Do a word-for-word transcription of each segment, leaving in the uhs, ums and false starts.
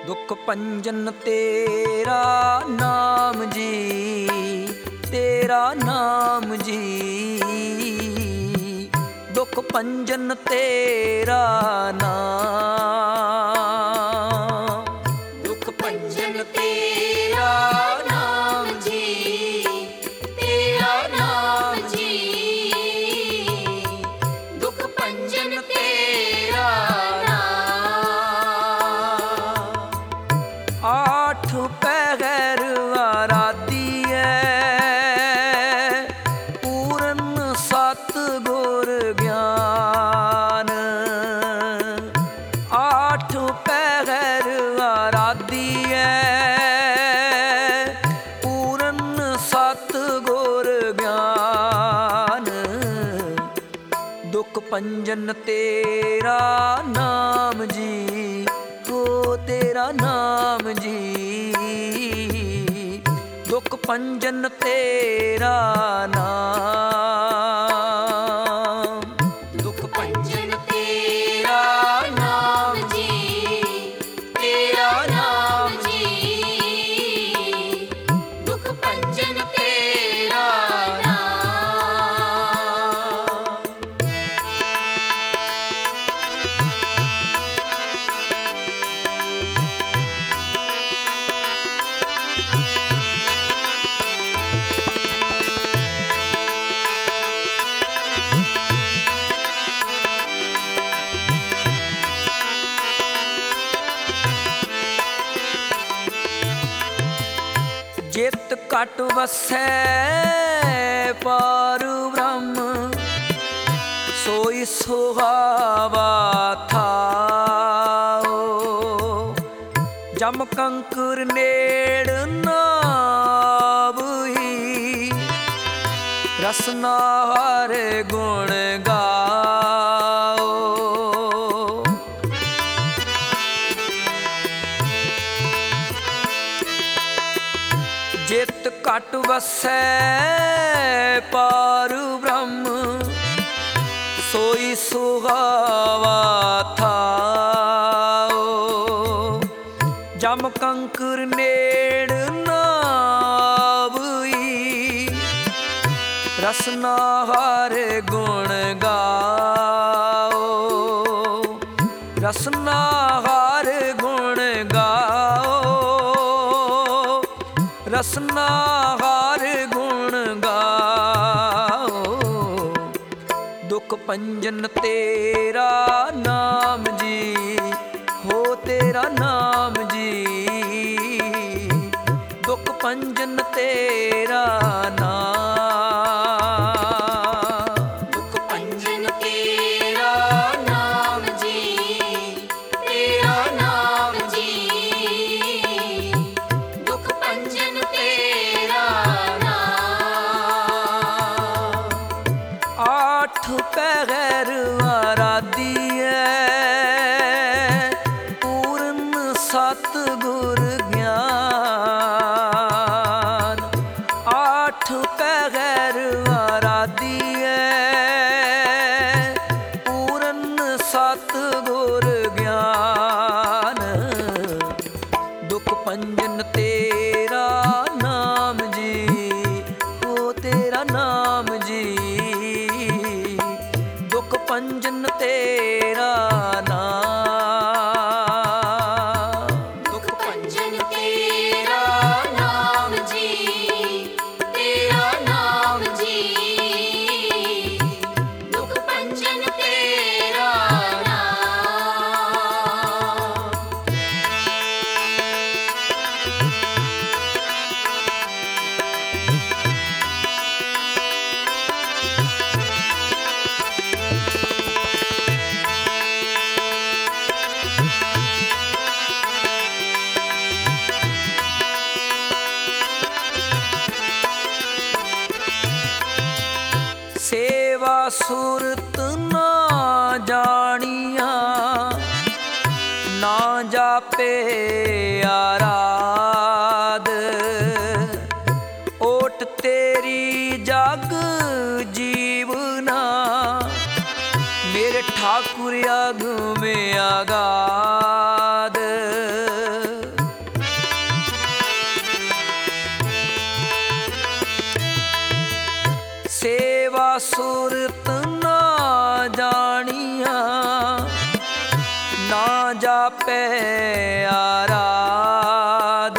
ਦੁਖ ਭੰਜਨ ਤੇਰਾ ਨਾਮ ਜੀ, ਤੇਰਾ ਨਾਮ ਜੀ। ਦੁਖ ਭੰਜਨ ਤੇਰਾ ਨਾਮ, ਦੁਖ ਭੰਜਨ ਤੇਰਾ ਨਾਮ ਜੀ, ਤੇਰਾ ਨਾਮ ਜੀ। ਦੁਖ ਭੰਜਨ ਤੇਰਾ ਨਾਮ। ਆਠ ਪਹਿਰ ਆਰਾਧੀਐ ਪੂਰਨ ਸਤ ਗੁਰ ਗਿਆਨ। ਆਠ ਪਹਿਰ ਆਰਾਧੀਐ ਪੂਰਨ ਸਤ ਗੁਰ ਗਿਆਨ। ਦੁਖ ਭੰਜਨ ਤੇਰਾ ਨਾਮ ਜੀ, ਹੋ ਤੇਰਾ ਨਾਮ ਜੀ। ਦੁਖ ਭੰਜਨ ਤੇਰਾ ਨਾਮ, ਦੁਖ ਭੰਜਨ ਤੇਰਾ ਨਾਮ ਜੀ, ਤੇਰਾ ਨਾਮ ਜੀ। ਦੁਖ ਭੰਜਨ ਤੇਰਾ ਨਾਮ। ਜਿਤ ਘਟ ਵਸੈ ਪਾਰ ਬ੍ਰਹਮ, ਸੋਈ ਸੁਹਾਵਾ ਥਾਓ। ਜਮ ਕੰਕਰ ਨੇੜ ਨਾਵੀ, ਰਸਨਾ ਹਰ ਗੁਣ ਗਾਓ। ਜਿਤ ਘਟ ਵਸੈ ਪਾਰ ਬ੍ਰਹਮ, ਸੋਈ ਸੁਹਾਵਾ ਥਾਓ। ਜਮ ਕੰਕਰ ਨੇੜ ਨਾਵੀ, ਰਸਨਾ ਹਰ ਗੁਣ ਗਾਓ। ਰਸਨਾ ਹਰ ਗੁਣ ਗਾਓ, ਰਸਨਾ ਹਰ ਗੁਣ ਗਾਓ। ਦੁਖ ਭੰਜਨ ਤੇਰਾ ਨਾਮ ਜੀ, ਹੋ ਤੇਰਾ ਨਾਮ ਜੀ। ਦੁਖ ਭੰਜਨ ਤੇਰਾ ਨਾਮ, ਦੁਖ ਭੰਜਨ ਤੇਰਾ ਨਾਮ ਜੀ, ਤੇਰਾ ਨਾਮ ਜੀ। ਦੁਖ ਭੰਜਨ ਤੇਰਾ ਨਾਮ। ਆਠ ਪਹਿਰ ਆਰਾਧੀਐ ਪੂਰਨ ਸਤ ਗੁਰ ਗਿਆਨ। ਆਠ ਪਹਿਰ ਆਰਾਧੀਐ ਪੂਰਨ ਸਤ ਗੁਰ ਗਿਆਨ। ਦੁਖ ਭੰਜਨ ਤੇਰਾ ਨਾਮ ਜੀ, ਹੋ ਤੇਰਾ ਨਾਮ ਜੀ। ਦੁਖ ਭੰਜਨ ਤੇਰਾ ਨਾਮ, ਦੁਖ ਭੰਜਨ ਤੇਰਾ ਨਾਮ ਜੀ, ਤੇਰਾ ਨਾਮ ਜੀ। ਦੁਖ ਭੰਜਨ ਤੇਰਾ ਨਾਮ। ਸੇਵਾ ਸੁਰਤ ਨਾ ਜਾਣੀਆਂ, ਨਾ ਜਾਪੇ ਆਰਾਧ। ਓਟ ਤੇਰੀ ਜਗ ਜੀਵਨਾ, ਮੇਰੇ ਠਾਕੁਰ ਅਗਮ ਅਗਾਧ। ਜਾਪੇ ਆਰਾਧ।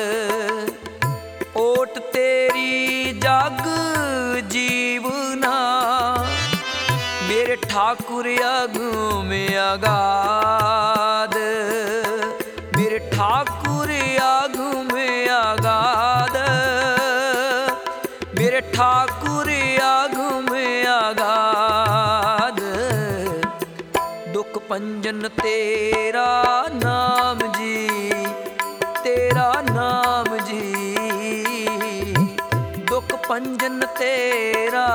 ਓਟ ਤੇਰੀ ਜਗ ਜੀਵਨਾ, ਮੇਰੇ ਠਾਕੁਰ ਅਗਮ ਅਗਾਧ। ਮੇਰੇ ਠਾਕੁਰ ਅਗਮ ਅਗਾਧ, ਮੇਰੇ ਠਾਕੁਰ ਅਗਮ ਅਗਾਧ। ਦੁਖ ਭੰਜਨ ਤੇਰਾ ਨਾਮ ਜੀ, ਤੇਰਾ ਨਾਮ ਜੀ। ਦੁਖ ਭੰਜਨ ਤੇਰਾ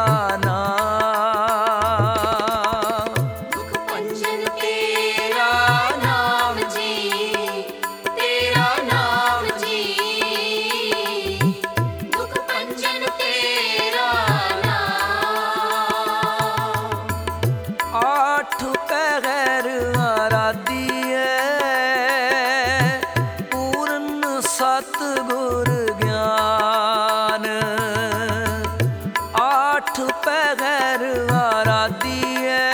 ਨਾਮ। ਦੁਖ ਭੰਜਨ ਤੇਰਾ ਨਾਮ ਜੀ, ਤੇਰਾ ਨਾਮ ਜੀ। ਦੁਖ ਭੰਜਨ ਤੇਰਾ ਨਾਮ। ਆਠ ਪਹਿਰ ਆਰਾਧੀਐ, ਪੂਰਨ ਸਤਿਗੁਰ ਗਿਆਨ। ਆਠ ਪਹਿਰ ਆਰਾਧੀਐ,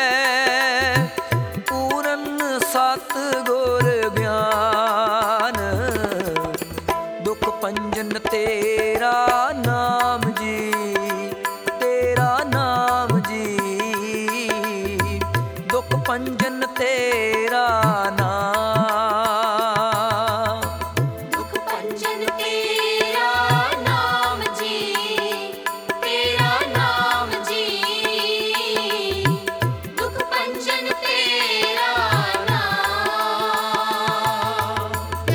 ਪੂਰਨ ਸਤਿਗੁਰ ਗਿਆਨ। ਦੁਖ ਭੰਜਨ ਤੇਰਾ ਨਾਮ ਜੀ, ਤੇਰਾ ਨਾਮ ਜੀ। ਦੁਖ ਭੰਜਨ ਤੇਰਾ ਨਾਮ। ਦੁਖ ਭੰਜਨ ਤੇਰਾ ਨਾਮ ਜੀ, ਤੇਰਾ ਨਾਮ ਜੀ। ਦੁਖ ਭੰਜਨ ਤੇਰਾ ਨਾਮ।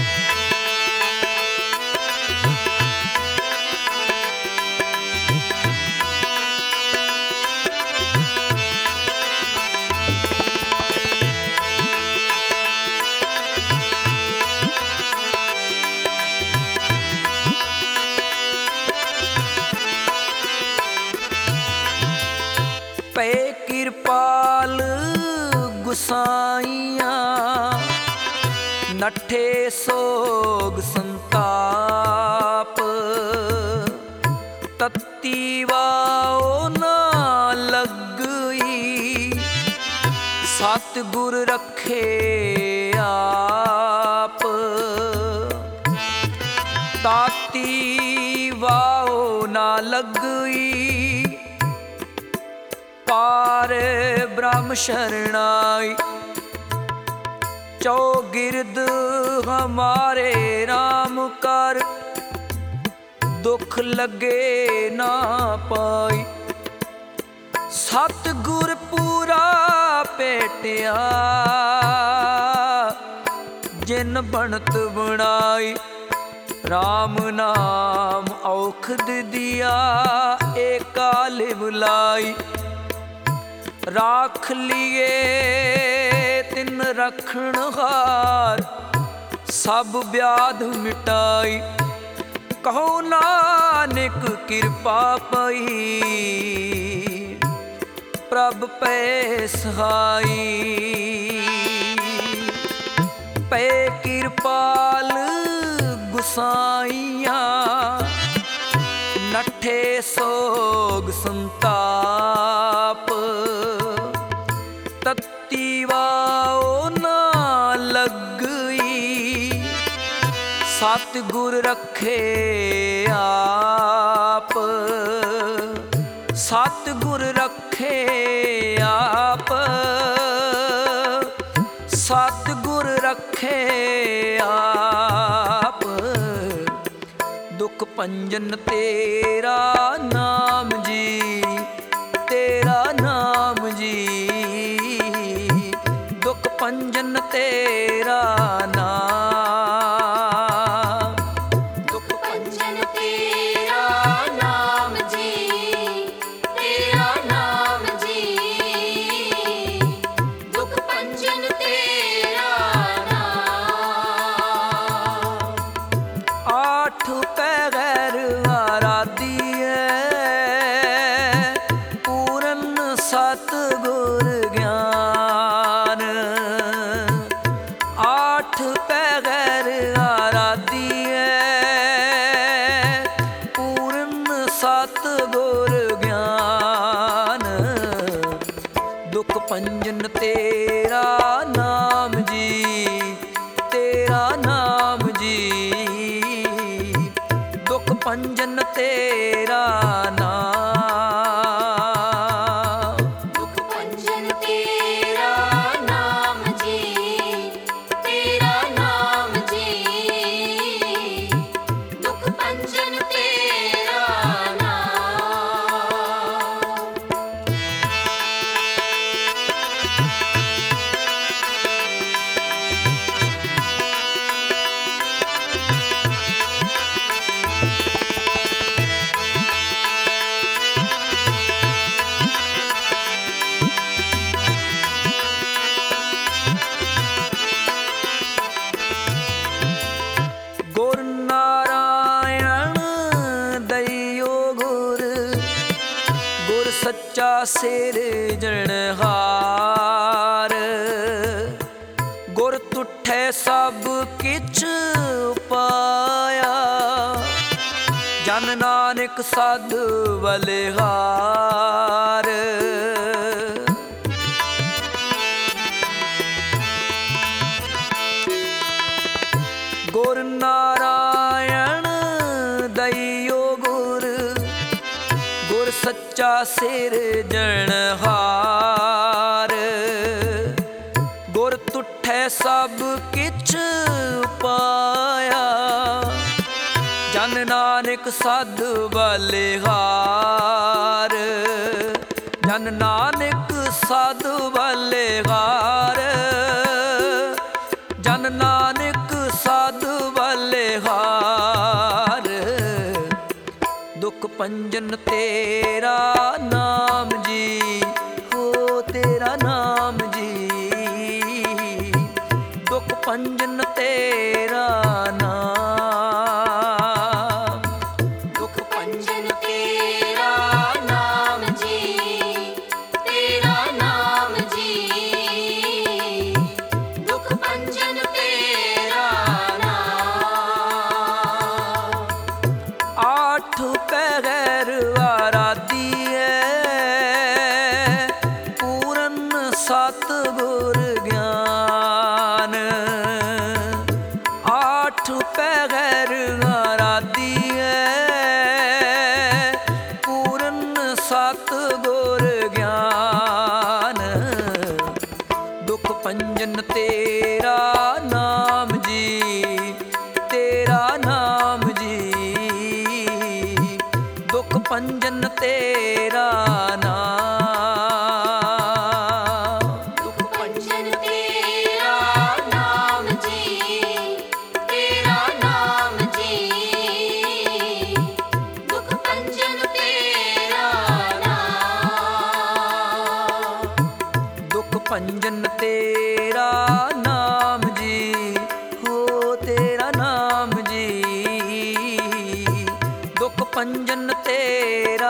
ਪੈ ਕਿਰਪਾਲ ਗੁਸਾਈਆਂ, ਨੱਠੇ ਸੋਗ ਸੰਤਾਪ। ਤਤੀ ਵਾਓ ਨਾ ਲੱਗਈ, ਸਤਿਗੁਰ ਰੱਖੇ ਆਪ। ਤਾਤੀ ਵਾਓ ਨਾ ਲੱਗਈ, ਪਾਰ ਬ੍ਰਹਮ ਸ਼ਰਣਾਈ। ਚੌਗਿਰਦ ਹਮਾਰੇ ਰਾਮ ਕਰ, ਦੁਖ ਲੱਗੇ ਨਾ ਪਾਈ। ਸਤਿਗੁਰ ਪੂਰਾ ਭੇਟਿਆ, ਜਿਨ ਬਣਤ ਬਣਾਈ। ਰਾਮ ਨਾਮ ਔਖਦ ਦਿਆ, ਏਕਾ ਲਿਵ ਲਾਈ। ਰਾਖ ਲਿਏ ਤਿਨ ਰਖਣ ਹਾਰ, ਸਭ ਵਿਆਧ ਮਿਟਾਈ। ਕਹੋ ਨਾਨਕ ਕਿਰਪਾ ਪਈ, ਪ੍ਰਭ ਪੈ ਸਹਾਈ। ਪੈ ਕਿਰਪਾਲ ਗੁਸਾਈਆਂ, ਨੱਠੇ ਸੋਗ ਸੰਤਾਪ। ਤਤੀ ਵਾਓ ਨਾ ਲੱਗਈ, ਸਤਿਗੁਰ ਰੱਖੇ ਆਪ। ਸਤਿਗੁਰ ਰੱਖੇ ਆਪ, ਸਤਿਗੁਰ ਰੱਖੇ ਆਪ। ਦੁਖ ਭੰਜਨ ਤੇਰਾ ਨਾਮ ਜੀ, ਤੇਰਾ ਨਾਮ ਜੀ। ਦੁਖ ਭੰਜਨ ਤੇਰਾ ਨਾਮ। ਦੁਖ ਭੰਜਨ ਤੇਰਾ ਨਾਮ ਜੀ, ਤੇਰਾ ਨਾਮ ਜੀ। ਦੁਖ ਭੰਜਨ ਤੇਰਾ ਨਾਮ। ਆਠ ਪਹਿਰ ਆਰਾਧੀਐ, ਪੂਰਨ ਸਤਿਗੁਰ ਗਿਆਨ। ਆਠ ਪੰਜਨ ਤੇਰਾ ਨਾਮ ਜੀ, ਤੇਰਾ ਨਾਮ ਜੀ। ਦੁਖ ਪੰਜਨ ਤੇਰਾ ਨਾਮ, ਦੁਖ ਪੰਜਨ ਤੇਰਾ ਨਾਮ ਜੀ, ਤੇਰਾ ਨਾਮ ਜੀ। ਦੁਖ ਪੰਜਨ ਤੇਰਾ ਨਾਮ। ਗੁਰ ਨਾਰਾਇਣ ਦਇਓ ਗੁਰ, ਗੁਰ ਸੱਚਾ ਸਿਰਜਣਹਾਰ। ਗੁਰ ਤੁਠੈ ਸਭ ਕਿਛ ਪਾਇਆ, ਜਨ ਨਾਨਕ ਸਦ ਬਲਿਹਾਰ। ਗੁਰ ਨਾਰਾਇਣ ਦਇਓ ਗੁਰ, ਗੁਰ ਸੱਚਾ ਸਿਰਜਣਹਾਰ। ਗੁਰ ਤੁਠੈ ਸਭ ਕਿਛ ਪਾਇਆ, ਜਨ ਨਾਨਕ ਸਦ ਬਲਿਹਾਰ। ਜਨ ਨਾਨਕ ਸਦ ਬਲਿਹਾਰ, ਜਨ ਨਾਨਕ ਸਦ ਬਲਿਹਾਰ। ਦੁਖ ਪੰਜਨ ਤੇਰਾ ਨਾਮ ਜੀ, ਹੋ ਤੇਰਾ ਨਾਮ ਜੀ। ਦੁਖ ਪੰਜਨ ਤੇਰਾ ਨਾਮ, ਦੁਖ ਪੰਜਨ ਤੇਰਾ ਨਾਮ ਜੀ, ਤੇਰਾ ਨਾਮ ਜੀ। ਦੁਖ ਪੰਜਨ ਤੇਰਾ ਨਾਮ। ਆਠ ਪਹਿਰ ਆਰਾਧੀਐ, ਪੂਰਨ ਸਤਿਗੁਰ ਗਿਆਨ। ਆਠ ਪਹਿਰ ਆਰਾਧੀਐ, ਪੂਰਨ ਸਤਿਗੁਰ ਗਿਆਨ। ਦੁਖ ਪੰਜਨ ਤੇਰਾ ਨਾਮ ਜੀ, ਤੇਰਾ ਨਾਮ ਜੀ। ਦੁਖ ਪੰਜਨ ਤੇਰਾ ਨਾਮ, ਦੁਖ ਪੰਜਨ ਤੇਰਾ ਨਾਮ ਜੀ, ਤੇਰਾ ਨਾਮ ਜੀ। ਦੁਖ ਪੰਜਨ ਤੇਰਾ ਨਾਮ। ਦੁਖ ਪੰਜਨ ਤੇਰਾ ਨਾਮ ਜੀ, ਹੋ ਤੇਰਾ ਨਾਮ ਜੀ। ਦੁਖ ਪੰਜਨ ਤੇਰਾ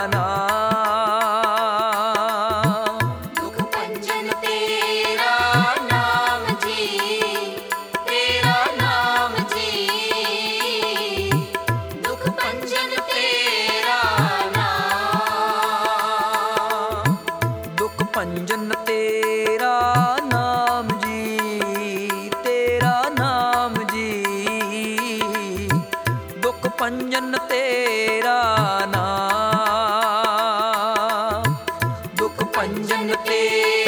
ਨਾਮ, ਦੁਖ ਪੰਜਨ ਤੇਰਾ ਨਾਮ ਜੀ, ਤੇਰਾ ਨਾਮ ਜੀ। ਦੁਖ ਪੰਜਨ ਤੇਰਾ ਨਾਮ। ਦੁਖ ਪੰਜਨ ਤੇਰਾ ਨਾਮ ਜੀ, ਤੇਰਾ ਨਾਮ ਜੀ। ਦੁਖ ਪੰਜਨ ਤੇਰਾ ਨਾਮ, ਦੁਖ ਪੰਜਨ ਤੇਰਾ